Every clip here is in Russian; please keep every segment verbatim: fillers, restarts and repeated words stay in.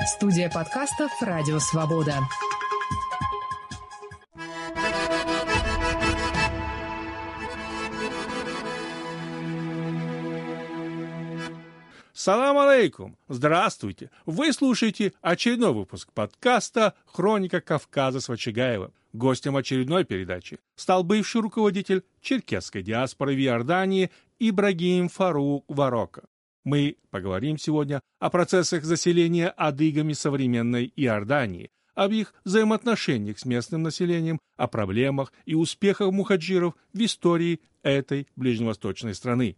Студия подкастов «Радио Свобода». Салам алейкум! Здравствуйте! Вы слушаете очередной выпуск подкаста «Хроника Кавказа» с Вачигаевым. Гостем очередной передачи стал бывший руководитель черкесской диаспоры в Иордании Ибрагим Фарук Варокко. Мы поговорим сегодня о процессах заселения адыгами современной Иордании, об их взаимоотношениях с местным населением, о проблемах и успехах мухаджиров в истории этой ближневосточной страны.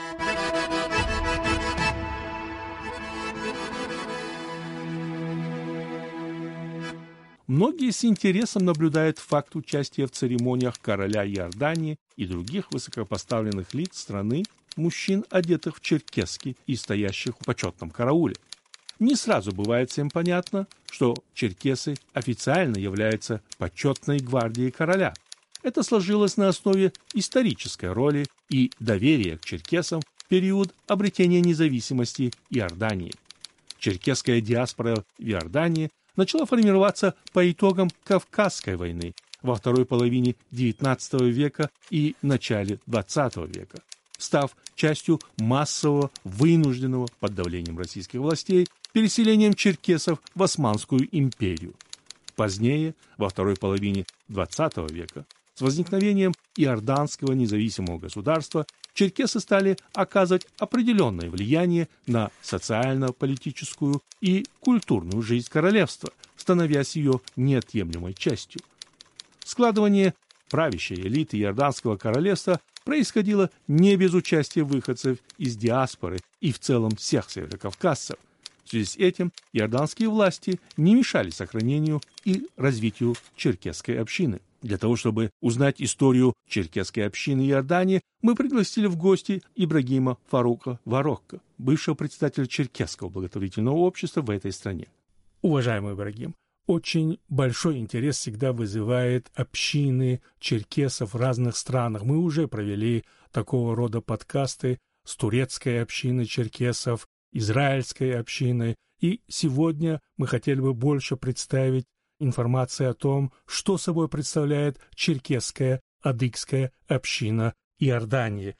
Многие с интересом наблюдают факт участия в церемониях короля Иордании и других высокопоставленных лиц страны мужчин, одетых в черкесски и стоящих в почетном карауле. Не сразу бывает всем понятно, что черкесы официально являются почетной гвардией короля. Это сложилось на основе исторической роли и доверия к черкесам в период обретения независимости Иордании. Черкесская диаспора в Иордании начала формироваться по итогам Кавказской войны во второй половине девятнадцатого века и начале двадцатого века, став частью массового, вынужденного под давлением российских властей переселением черкесов в Османскую империю. Позднее, во второй половине двадцатого века, с возникновением иорданского независимого государства, черкесы стали оказывать определенное влияние на социально-политическую и культурную жизнь королевства, становясь ее неотъемлемой частью. Складывание правящей элиты Иорданского королевства происходило не без участия выходцев из диаспоры и в целом всех северокавказцев. В связи с этим иорданские власти не мешали сохранению и развитию черкесской общины. Для того, чтобы узнать историю черкесской общины Иордании, мы пригласили в гости Ибрагима Фарука Варокко, бывшего председателя черкесского благотворительного общества в этой стране. Уважаемый Ибрагим, очень большой интерес всегда вызывает общины черкесов в разных странах. Мы уже провели такого рода подкасты с турецкой общиной черкесов, израильской общиной, и сегодня мы хотели бы больше представить информации о том, что собой представляет черкесская адыгская община Иордании.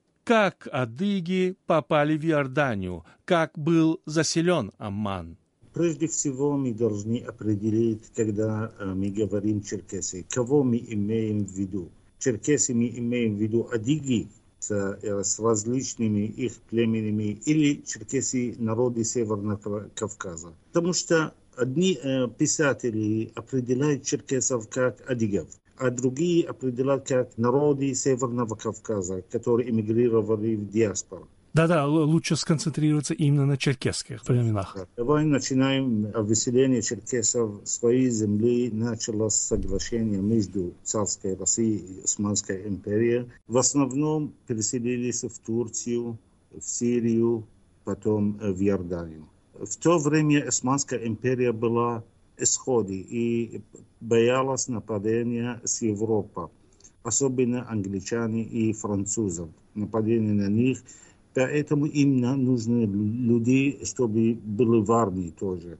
Как адыги попали в Иорданию? Как был заселен Амман? Прежде всего мы должны определить, когда мы говорим черкесы, кого мы имеем в виду. Черкесы мы имеем в виду адыги с, с различными их племенами или черкесы народы Северного Кавказа. Потому что одни э, писатели определяют черкесов как адыгов, а другие определяют как народы Северного Кавказа, которые эмигрировали в диаспору. Да-да, лучше сконцентрироваться именно на черкесских племенах. Да. Давай начинаем. Выселение черкесов своей земли началось с соглашения между царской Россией и Османской империей. В основном переселились в Турцию, в Сирию, потом в Иорданию. В то время Османская империя была в исходе и боялась нападения с Европы, особенно англичане и французов, нападения на них. Поэтому именно нужны люди, чтобы были в армии тоже.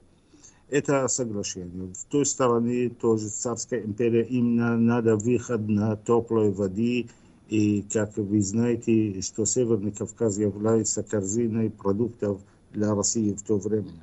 Это соглашение. В той стороне тоже царская империя, именно надо выход на теплой воде. И, как вы знаете, что Северный Кавказ является корзиной продуктов для России в то время.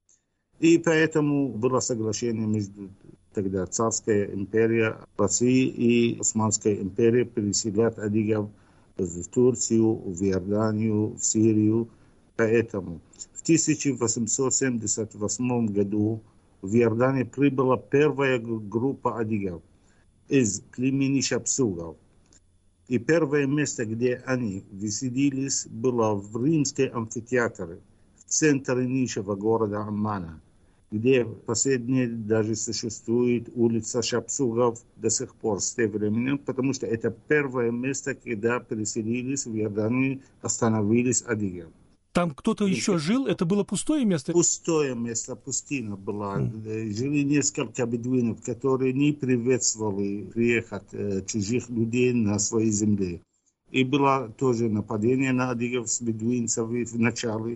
И поэтому было соглашение между тогда царская империя России и Османская империя переселять адыгов в Турцию, в Иорданию, в Сирию. Поэтому в тысяча восемьсот семьдесят восьмом году в Иордании прибыла первая группа адыгов из племени шапсугов. И первое место, где они высадились, было в римском амфитеатре в центре нынешнего города Аммана, где последняя даже существует улица Шапсугов до сих пор с тех времен, потому что это первое место, когда переселились в Иорданию, остановились адыги. Там кто-то еще жил? Это было пустое место? Пустое место, пустыня была. Mm. Жили несколько бедуинов, которые не приветствовали приехать э, чужих людей на своей земле. И было тоже нападение на адыгов с бедуинцев в начале.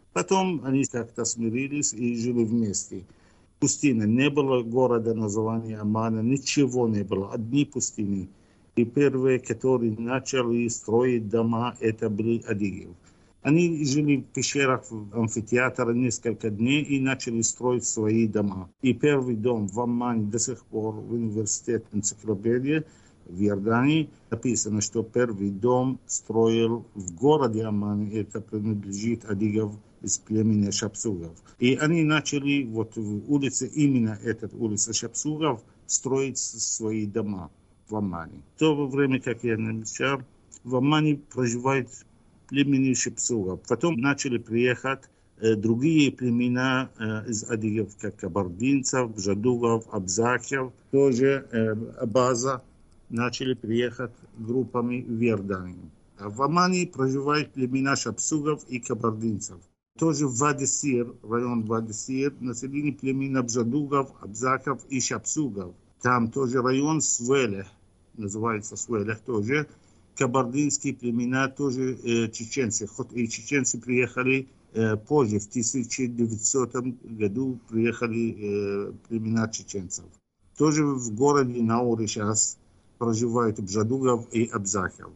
Потом они как-то смирились и жили вместе. Пустыня, не было города названия Амана, ничего не было, одни пустыни. И первые, которые начали строить дома, это были адыги. Они жили в пещерах, в амфитеатре несколько дней и начали строить свои дома. И первый дом в Аммане до сих пор в университете энциклопедии в Иордании написано, что первый дом строил в городе Аммане, это принадлежит адыгов из племени Шапсугов. И они начали вот в улице, именно эта улица Шапсугов, строить свои дома в Аммане. В то время, как я начал, в Аммане проживает племени Шапсугов. Потом начали приехать э, другие племена э, из адыгов, как кабардинцев, жадугов, абзахев, тоже э, база. Начали приехать группами в Иорданию. А в Аммане проживают племена Шапсугов и кабардинцев. Тоже в Вади-Сир, район Вади-Сир, население племена Бжадугов, Абзаков и Шапсугов. Там тоже район Свелех, называется Свелех тоже. Кабардинские племена тоже э, чеченцы. Хоть и чеченцы приехали э, позже, в тысяча девятисотом году приехали э, племена чеченцев. Тоже в городе Науре сейчас проживают Бжадугов и Абзахов.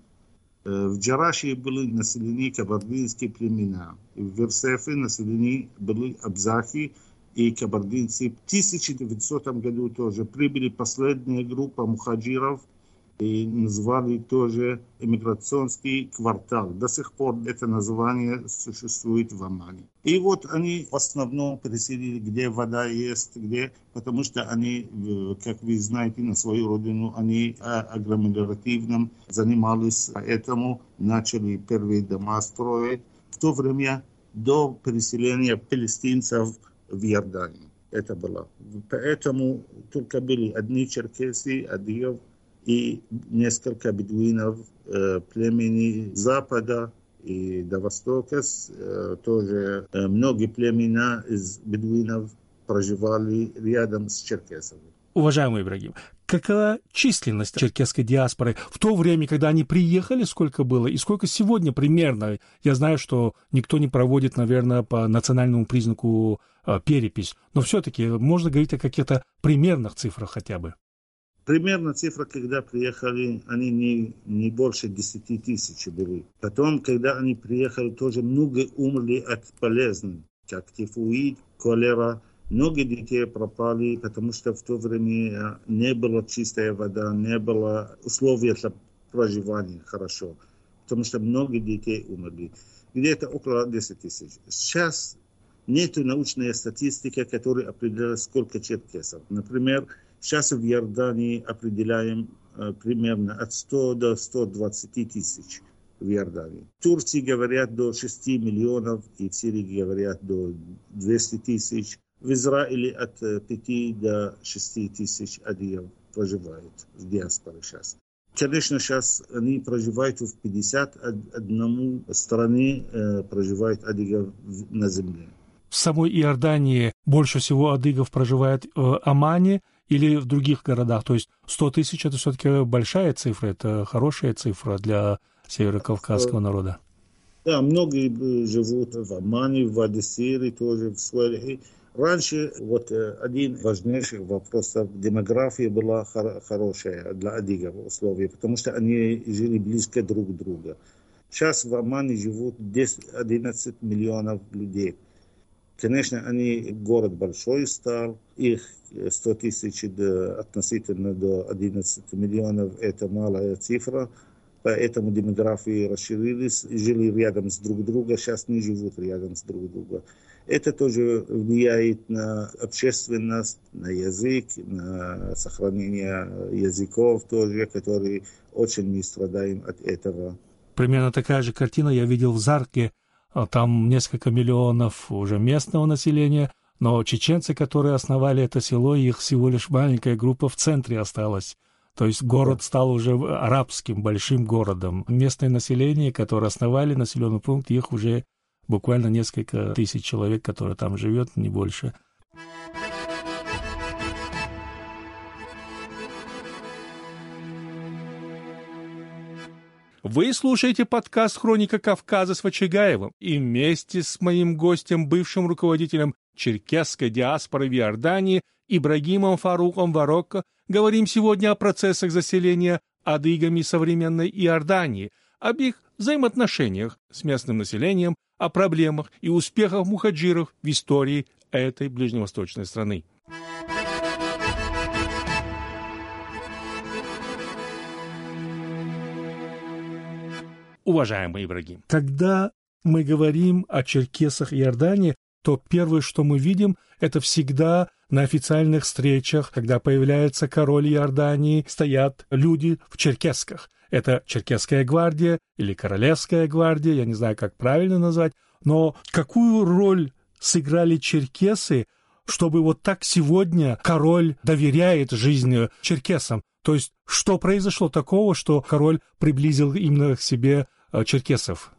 В Джараши были населены кабардинские племена. В Версефе населены были абзахи и кабардинцы. В тысяча девятисотом году тоже прибыли последняя группа мухаджиров и назвали тоже иммиграционный квартал. До сих пор это название существует в Аммане. И вот они в основном переселили, где вода есть, где, потому что они, как вы знаете, на свою родину, они агломеративно занимались, поэтому начали первые дома строить. В то время до переселения палестинцев в Иорданию. Это было. Поэтому только были одни черкесы, адыгов, и несколько бедуинов э, племени Запада и до Востока. Э, тоже э, многие племена из бедуинов проживали рядом с черкесами. Уважаемый Ибрагим, какова численность черкесской диаспоры в то время, когда они приехали, сколько было, и сколько сегодня примерно? Я знаю, что никто не проводит, наверное, по национальному признаку э, перепись, но все-таки можно говорить о каких-то примерных цифрах хотя бы. Примерно цифра, когда приехали, они не, не больше десяти тысяч были. Потом, когда они приехали, тоже много умерли от болезней, как тифуид, холера. Много детей пропали, потому что в то время не была чистая вода, не было условий для проживания хорошо. Потому что много детей умерли. Где-то около десяти тысяч. Сейчас нет научной статистики, которая определяет, сколько черкесов. Например, сейчас в Иордании определяем э, примерно от ста до ста двадцати тысяч в Иордании. В Турции говорят до шести миллионов, и в Сирии говорят до двухсот тысяч. В Израиле от пяти до шести тысяч адыгов проживают в диаспоре сейчас. Конечно, сейчас они проживают в пятьдесят одной стране, э, проживают адыгов на земле. В самой Иордании больше всего адыгов проживает в Аммане или в других городах? То есть сто тысяч – это все-таки большая цифра, это хорошая цифра для северокавказского народа. Да, многие живут в Аммане, в Вади-Сире, тоже в Суэле. Раньше вот один из важнейших вопросов демографии была хор- хорошая для адыгов условия, потому что они жили близко друг к другу. Сейчас в Аммане живут десять-одиннадцать миллионов людей. Конечно, они, город большой стал, их сто тысяч относительно до одиннадцати миллионов, это малая цифра, поэтому демографии расширились, жили рядом с друг другом, сейчас не живут рядом с друг другом. Это тоже влияет на общественность, на язык, на сохранение языков тоже, которые очень мы страдаем от этого. Примерно такая же картина я видел в Зарке. Там несколько миллионов уже местного населения, но чеченцы, которые основали это село, их всего лишь маленькая группа в центре осталась. То есть город стал уже арабским большим городом. Местное население, которое основали населенный пункт, их уже буквально несколько тысяч человек, которые там живет, не больше. Вы слушаете подкаст «Хроника Кавказа» с Вачигаевым, и вместе с моим гостем, бывшим руководителем черкесской диаспоры в Иордании Ибрагимом Фаруком Варокко говорим сегодня о процессах заселения адыгами современной Иордании, об их взаимоотношениях с местным населением, о проблемах и успехах мухаджиров в истории этой ближневосточной страны. Уважаемый Ибрагим, когда мы говорим о черкесах Иордании, то первое, что мы видим, это всегда на официальных встречах, когда появляется король Иордании, стоят люди в черкесках. Это черкесская гвардия или королевская гвардия, я не знаю, как правильно назвать, но какую роль сыграли черкесы, чтобы вот так сегодня король доверяет жизни черкесам? То есть, что произошло такого, что король приблизил именно к себе черкесов?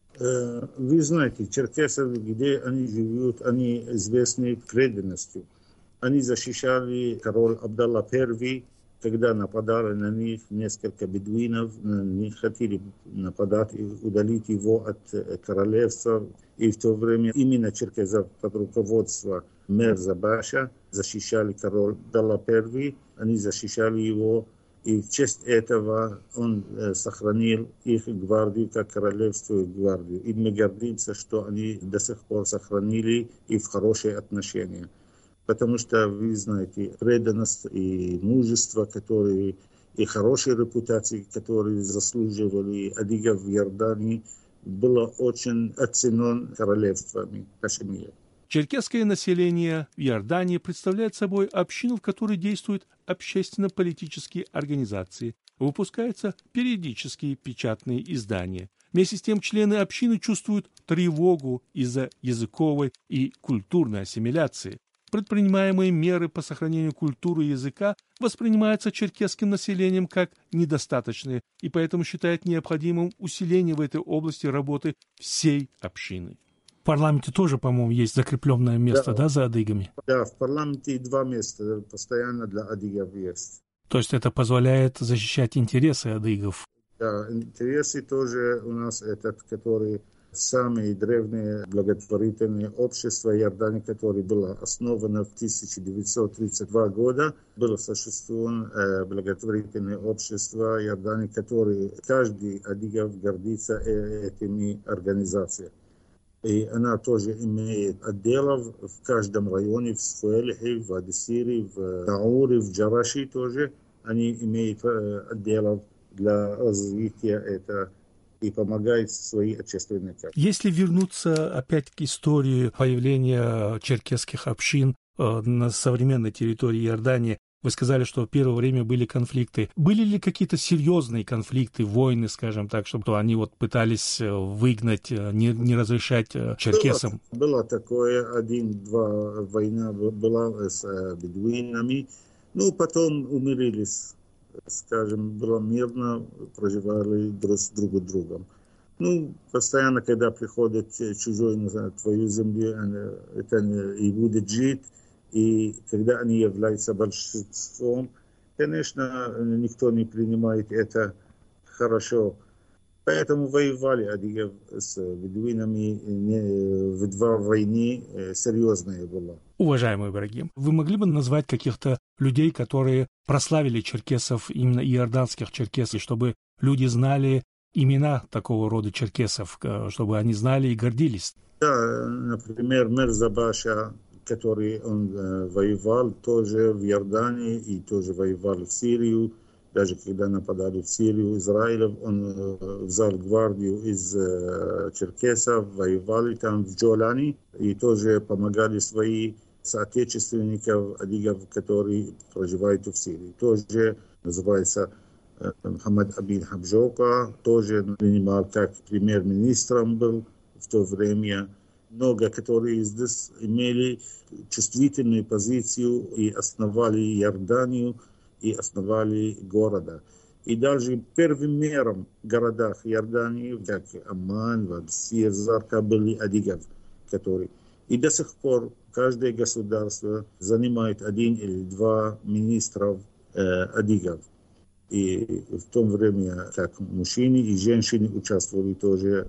Вы знаете, черкесы, где они живут, они известны преданностью. Они защищали король Абдалла Первый, когда нападали на них несколько бедуинов, не хотели нападать и удалить его от королевства. И в то время именно черкесов под руководством Мерза Баша защищали король Абдалла Первый, они защищали его, и в честь этого он сохранил их гвардию как королевскую гвардию. И мы гордимся, что они до сих пор сохранили их хорошие отношения. Потому что, вы знаете, преданность и мужество, которые, и хорошие репутации, которые заслуживали адыгов в Иордании, было очень оценено королевствами Кашемира. Черкесское население в Иордании представляет собой общину, в которой действуют общественно-политические организации, выпускаются периодические печатные издания. Вместе с тем члены общины чувствуют тревогу из-за языковой и культурной ассимиляции. Предпринимаемые меры по сохранению культуры и языка воспринимаются черкесским населением как недостаточные, и поэтому считают необходимым усиление в этой области работы всей общины. В парламенте тоже, по-моему, есть закрепленное место, да, да за адыгами? Да, в парламенте два места постоянно для адыгов есть. То есть это позволяет защищать интересы адыгов? Да, интересы тоже у нас этот, который... Самые древние благотворительные общества Иордании, которое было основано в тысяча девятьсот тридцать втором году, было существовано э, благотворительное общество Иордании, которое каждый адыгов гордится э, этими организациями. И она тоже имеет отделов в каждом районе, в Суэлихе, в Адисире, в Науре, в Джараши тоже. Они имеют э, отделов для развития этого и помогает свои общественные качества. Если вернуться опять к истории появления черкесских общин э, на современной территории Иордании, вы сказали, что в первое время были конфликты. Были ли какие-то серьезные конфликты, войны, скажем так, чтобы они вот пытались выгнать, не, не разрешать черкесам? Было, было такое, один-два война была с бедуинами, ну потом умирились. Скажем, было мирно, проживали друг с друг другом. Ну, постоянно, когда приходит чужой на твою землю, это и будет жить, и когда они являются большинством, конечно, никто не принимает это хорошо. Поэтому воевали адыгов с бедуинами, в два войны серьезные было. Уважаемый Ибрагим, вы могли бы назвать каких-то людей, которые прославили черкесов, именно иорданских черкесов, чтобы люди знали имена такого рода черкесов, чтобы они знали и гордились? Да, например, Мерза Баша, который он э, воевал тоже в Иордании и тоже воевал в Сирию. Даже когда нападали в Сирию, Израилев, он э, взял гвардию из э, черкесов, воевали там в Джолани и тоже помогали своим соотечественникам, адыгов, которые проживают в Сирии. Тоже называется э, Мухаммад Абин Хабжока, тоже принимал как премьер-министром был в то время. Много, которые здесь имели чувствительную позицию и основали Иорданию, и основали города. И даже первым мером в городах Иордании, как Амман, Вадсир, Зарка, были адыгов, которые... И до сих пор каждое государство занимает один или два министров э, адыгов. И в то время как мужчины и женщины участвовали тоже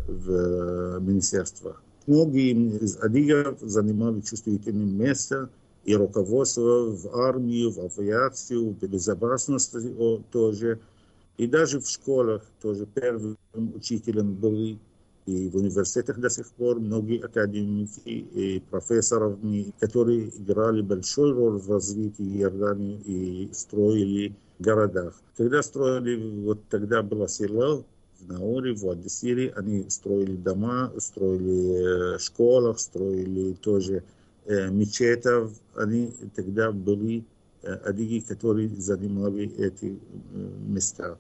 в министерствах. Многие из адыгов занимали чувствительное место и руководство в армию, в авиацию, в безопасности тоже. И даже в школах тоже первым учителем были. И в университетах до сих пор многие академики и профессоры, которые играли большую роль в развитии Иордании и строили городах. Когда строили, вот тогда было село в Науре, в Вади-Сири, они строили дома, строили школы, строили тоже э, мечеты. Они тогда были э, адыги, которые занимали эти э, места.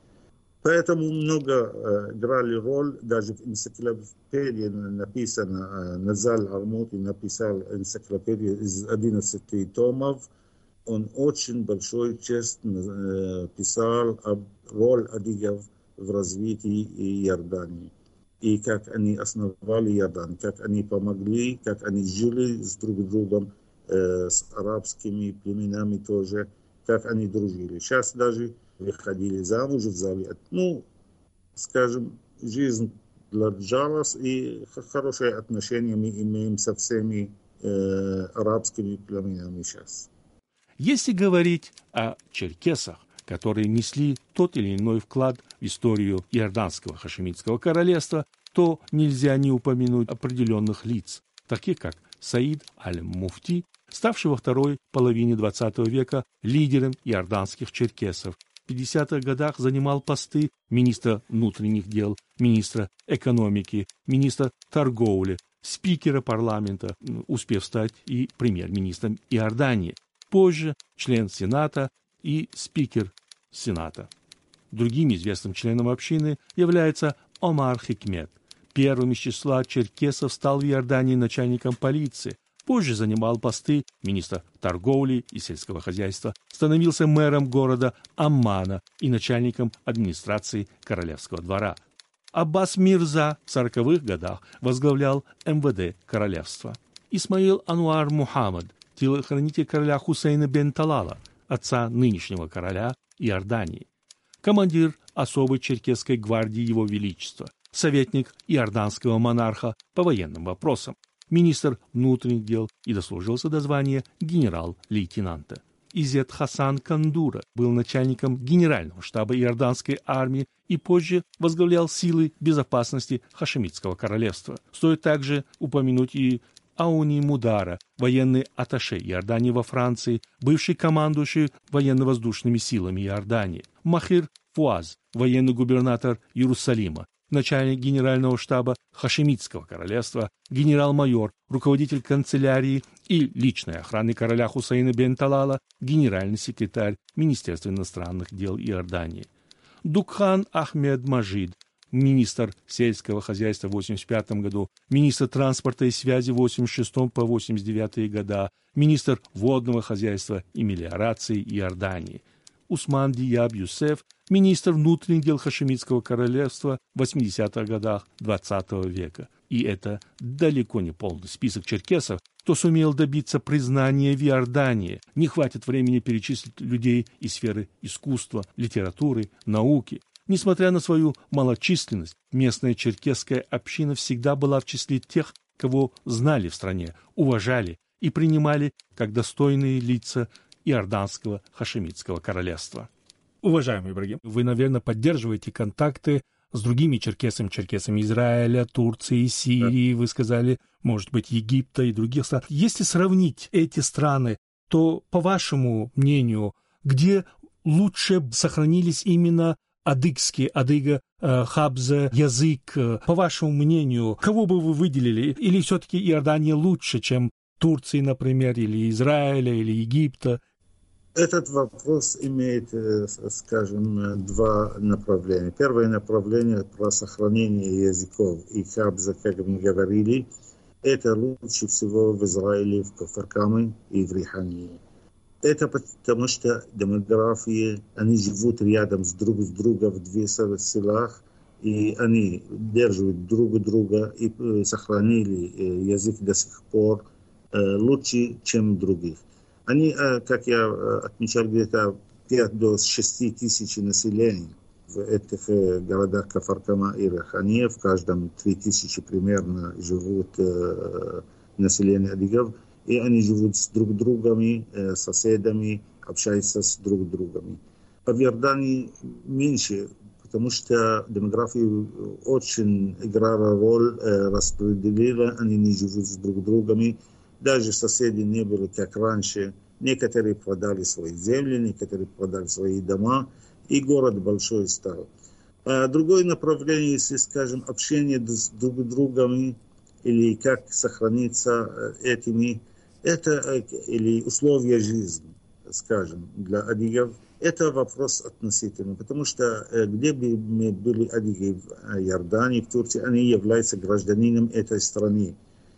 Поэтому много э, играли роль, даже в энциклопедии написано, э, Назаль Армути написал энциклопедию из одиннадцати томов. Он очень большой честь э, писал об роли адыгов в развитии Иордании. И как они основали Иордан, как они помогли, как они жили с друг другом, э, с арабскими племенами тоже, как они дружили. Сейчас даже выходили замуж, взяли, ну, скажем, жизнь длилась, и хорошие отношения мы имеем со всеми э, арабскими племенами сейчас. Если говорить о черкесах, которые несли тот или иной вклад в историю Иорданского хашемитского королевства, то нельзя не упомянуть определенных лиц, таких как Саид аль-Муфти, ставший во второй половине двадцатого века лидером иорданских черкесов. В пятидесятых годах занимал посты министра внутренних дел, министра экономики, министра торговли, спикера парламента, успев стать и премьер-министром Иордании. Позже член Сената и спикер Сената. Другим известным членом общины является Омар Хикмет. Первым из числа черкесов стал в Иордании начальником полиции. Позже занимал посты министра торговли и сельского хозяйства, становился мэром города Аммана и начальником администрации королевского двора. Аббас Мирза в сороковых годах возглавлял эм вэ дэ королевства. Исмаил Ануар Мухаммад, телохранитель короля Хусейна бен Талала, отца нынешнего короля Иордании, командир особой черкесской гвардии Его Величества, советник иорданского монарха по военным вопросам, министр внутренних дел и дослужился до звания генерал-лейтенанта. Изет Хасан Кандура был начальником генерального штаба иорданской армии и позже возглавлял силы безопасности Хашемитского королевства. Стоит также упомянуть и Ауни Мудара, военный атташе Иордании во Франции, бывший командующий военно-воздушными силами Иордании, Махир Фуаз, военный губернатор Иерусалима, начальник генерального штаба Хашемитского королевства, генерал-майор, руководитель канцелярии и личной охраны короля Хусейна бен Талала, генеральный секретарь Министерства иностранных дел Иордании. Дукхан Ахмед Мажид, министр сельского хозяйства в восемьдесят пятом году, министр транспорта и связи в восемьдесят шестом по восемьдесят девятый года, министр водного хозяйства и мелиорации Иордании. Усман Дияб Юсеф, министр внутренних дел Хашемитского королевства в восьмидесятых годах двадцатого века. И это далеко не полный список черкесов, кто сумел добиться признания в Иордании. Не хватит времени перечислить людей из сферы искусства, литературы, науки. Несмотря на свою малочисленность, местная черкесская община всегда была в числе тех, кого знали в стране, уважали и принимали как достойные лица Иорданского хашемитского королевства. Уважаемый Ибрагим, вы, наверное, поддерживаете контакты с другими черкесами, черкесами Израиля, Турции, Сирии, вы сказали, может быть, Египта и других стран. Если сравнить эти страны, то, по вашему мнению, где лучше сохранились именно адыгский, адыга, э, хабза, язык? По вашему мнению, кого бы вы выделили? Или все-таки Иордания лучше, чем Турции, например, или Израиля, или Египта? Этот вопрос имеет, скажем, два направления. Первое направление про сохранение языков и хабза, как мы говорили, это лучше всего в Израиле, в Кафаркаме и в Рихании. Это потому что демография, они живут рядом с друг с другом в двух селах, и они держат друг друга и сохранили язык до сих пор лучше, чем других. Они, как я отмечал, где-то пять до шести тысяч населения. В этих городах Кафар-Кама и Рехане в каждом три тысячи примерно живут э, население адыгов, и они живут с друг другом, э, соседами, общаются с друг другом. А в Иордании меньше, потому что демография очень играла роль, э, распределила, они не живут с друг другом, даже соседи не были как раньше. Некоторые продали свои земли, некоторые продали свои дома, и город большой стал. А другое направление, если, скажем, общение с друг другом, или как сохраниться этими, это или условия жизни, скажем, для адыгов, это вопрос относительный, потому что где бы мы были адыги в Иордании, в Турции, они являются гражданином этой страны.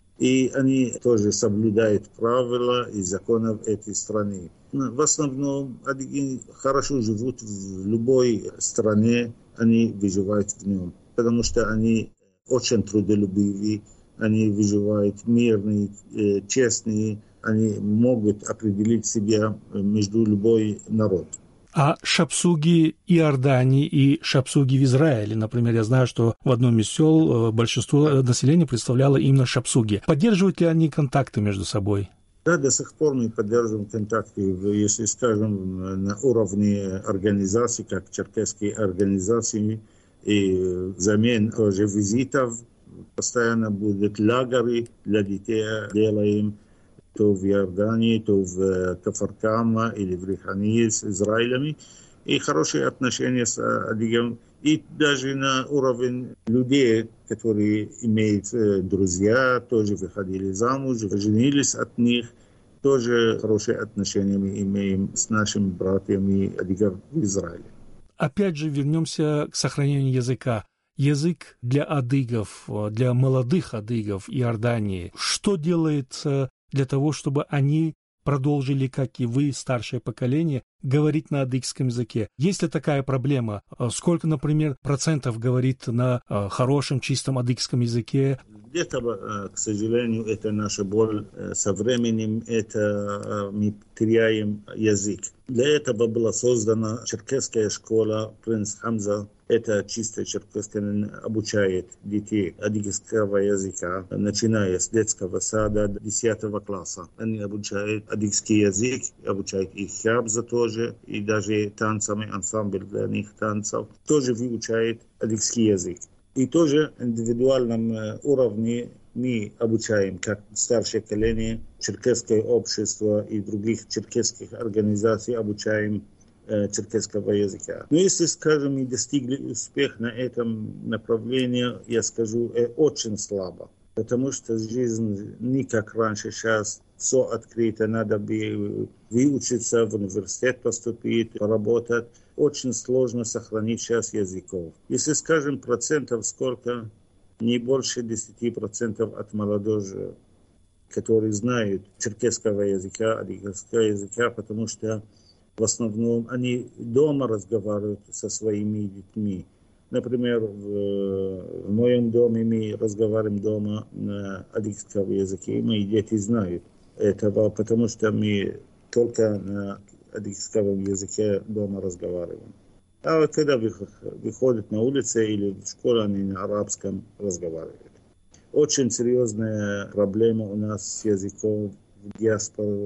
И они тоже соблюдают правила и законы этой страны. В основном адыги хорошо живут в любой стране, они выживают в нем, потому что они очень трудолюбивые, они выживают мирные, честные, они могут определить себя между любой народ. А шапсуги Иордании и шапсуги в Израиле, например, я знаю, что в одном из сел большинство населения представляло именно шапсуги. Поддерживают ли они контакты между собой? Да, до сих пор мы поддерживаем контакты, если, скажем, на уровне организаций, как черкесские организации, и взамен тоже визитов, постоянно будут лагеры для детей, делаем то в Иордании, то в Кафар-Кама или в Рехане с Израилем, и хорошие отношения с адыгом. И даже на уровень людей, которые имеют друзья, тоже выходили замуж, женились от них, тоже хорошие отношения мы имеем с нашими братьями адыгов в Израиле. Опять же вернемся к сохранению языка. Язык для адыгов, для молодых адыгов Иордании. Что делается для того, чтобы они продолжили, как и вы, старшее поколение, говорить на адыгском языке? Есть ли такая проблема? Сколько, например, процентов говорит на хорошем, чистом адыгском языке? Где-то, к сожалению, это наша боль. Со временем это мы теряем язык. Для этого была создана черкесская школа «Принц Хамза». Это чисто черкесская, обучает детей адыгского языка, начиная с детского сада до десятого класса. Они обучают адыгский язык, обучают их хабза тоже, и даже танцами, ансамбль для них танцев, тоже выучает адыгский язык. И тоже на индивидуальном уровне мы обучаем, как старшее поколение, черкесское общество и других черкесских организаций обучаем э, черкесского языка. Но если, скажем, мы достигли успеха на этом направлении, я скажу, э, очень слабо. Потому что жизнь не как раньше, сейчас все открыто, надо бы выучиться, в университет поступить, поработать. Очень сложно сохранить сейчас языков. Если, скажем, процентов сколько, не больше десяти процентов от молодежи, которые знают черкесского языка, адыгского языка, потому что в основном они дома разговаривают со своими детьми. Например, в, в моем доме мы разговариваем дома на адыгском языке, и мои дети знают этого, потому что мы только на адыгском языке дома разговариваем. А вот когда выходят на улицу или в школу, они на арабском разговаривают. Очень серьезная проблема у нас с языком в диаспоре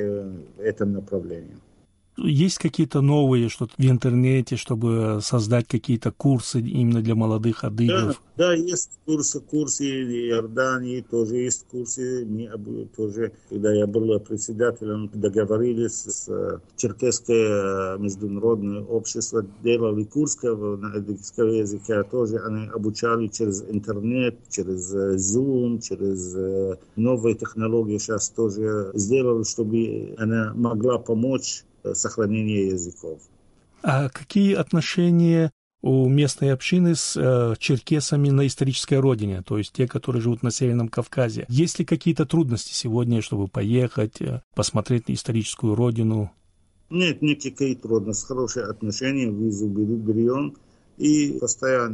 в этом направлении. Есть какие-то новые что-то в интернете, чтобы создать какие-то курсы именно для молодых адыгов? Да, да, есть курсы, курсы в Иордании, тоже есть курсы. Мы тоже, когда я был председателем, договорились с черкесское международное общество, делали курс на адыгском языке, тоже они обучали через интернет, через Zoom, через новые технологии сейчас тоже сделали, чтобы она могла помочь сохранение языков. А какие отношения у местной общины с э, черкесами на исторической родине, то есть те, которые живут на Северном Кавказе? Есть ли какие-то трудности сегодня, чтобы поехать, э, посмотреть на историческую родину? Нет, никакие трудности. Хорошие отношения, визу берем и постоянно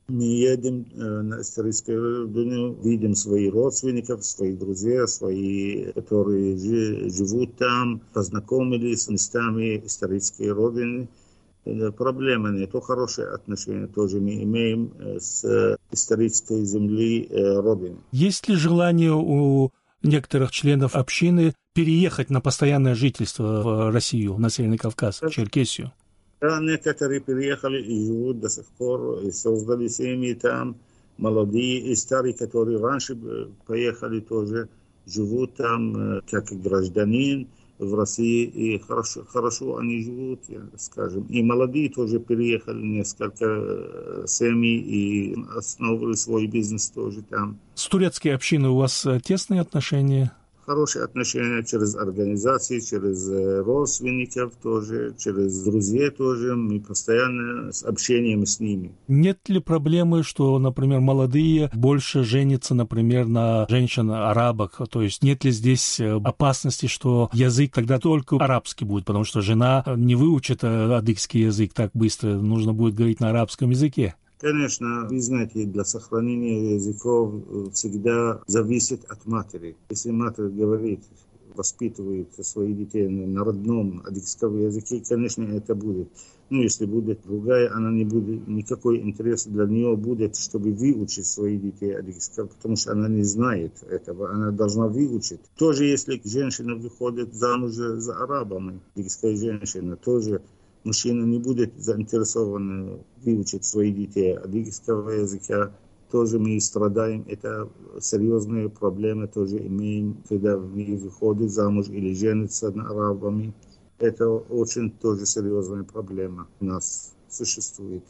Мы едем на историческую родину, видим своих родственников, своих друзей, свои, которые живут там, познакомились с местами исторической родины. Проблема нет, то хорошие отношения тоже мы имеем с исторической земли родины. Есть ли желание у некоторых членов общины переехать на постоянное жительство в Россию, на Северный Кавказ, в Черкесию? Да, некоторые переехали и живут до сих пор, и создали семьи там, молодые и старые, которые раньше поехали тоже, живут там как гражданин в России, и хорошо, хорошо они живут, скажем. И молодые тоже переехали, несколько семей, и основывали свой бизнес тоже там. С турецкой общиной у вас тесные отношения? Хорошие отношения через организации, через родственников тоже, через друзей тоже. Мы постоянно с общением с ними. Нет ли проблемы, что, например, молодые больше женятся, например, на женщин-арабах? То есть нет ли здесь опасности, что язык тогда только арабский будет, потому что жена не выучит адыгский язык так быстро, нужно будет говорить на арабском языке? Конечно, вы знаете, для сохранения языков всегда зависит от матери. Если мать говорит, воспитывает своих детей на родном адыгском языке, конечно, это будет. Ну, если будет другая, она не будет, никакой интерес для нее будет, чтобы выучить своих детей адыгского, потому что она не знает этого, она должна выучить. Тоже, если женщина выходит замуж за арабами, адыгская женщина, тоже мужчина не будет заинтересован выучить своих детей адыгского языка. Тоже мы страдаем. Это серьезные проблемы тоже имеем, когда мы выходим замуж или женятся на арабами. Это очень тоже серьезная проблема у нас существует.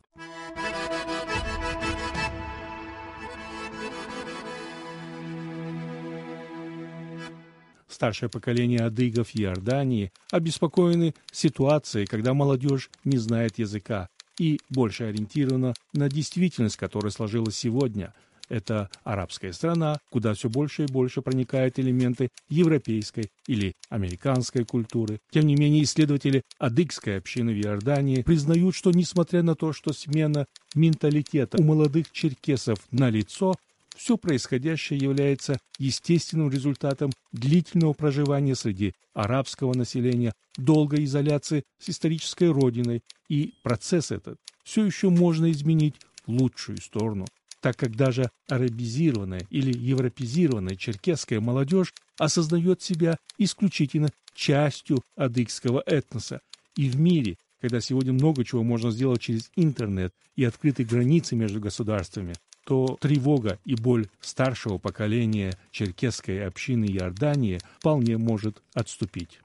Старшее поколение адыгов в Иордании обеспокоены ситуацией, когда молодежь не знает языка и больше ориентирована на действительность, которая сложилась сегодня. Это арабская страна, куда все больше и больше проникают элементы европейской или американской культуры. Тем не менее, исследователи адыгской общины в Иордании признают, что несмотря на то, что смена менталитета у молодых черкесов налицо, все происходящее является естественным результатом длительного проживания среди арабского населения, долгой изоляции с исторической родиной, и процесс этот все еще можно изменить в лучшую сторону, так как даже арабизированная или европезированная черкесская молодежь осознает себя исключительно частью адыгского этноса. И в мире, когда сегодня много чего можно сделать через интернет и открыты границы между государствами, то тревога и боль старшего поколения черкесской общины Иордании вполне может отступить.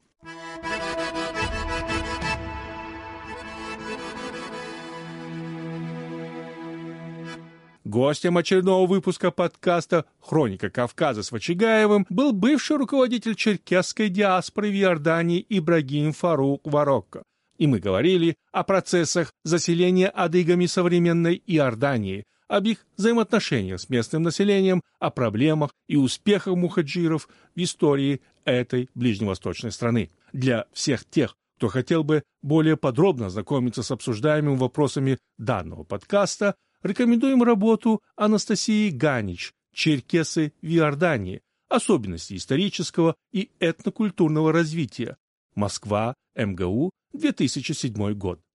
Гостем очередного выпуска подкаста «Хроника Кавказа» с Вачигаевым был бывший руководитель черкесской диаспоры в Иордании Ибрагим Фарук Варокко. И мы говорили о процессах заселения адыгами современной Иордании, об их взаимоотношениях с местным населением, о проблемах и успехах мухаджиров в истории этой ближневосточной страны. Для всех тех, кто хотел бы более подробно ознакомиться с обсуждаемыми вопросами данного подкаста, рекомендуем работу Анастасии Ганич «Черкесы в Иордании. Особенности исторического и этнокультурного развития. Москва, эм гэ у, две тысячи седьмой год».